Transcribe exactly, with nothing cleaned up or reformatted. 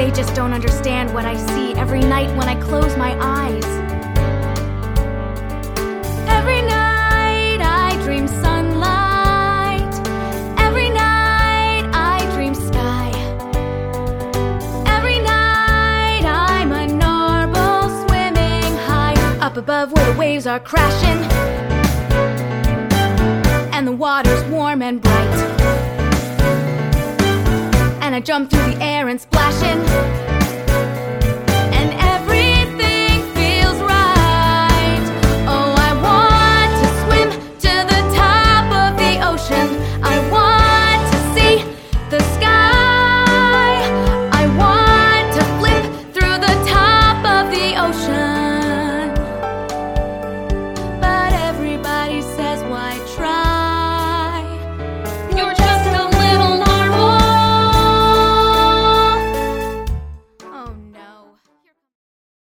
They just don't understand what I see every night when I close my eyes. Every night I dream sunlight. Every night I dream sky. Every night I'm a narwhal swimming high up above where the waves are crashing and the water's warm and bright. And I jump through the air and splashing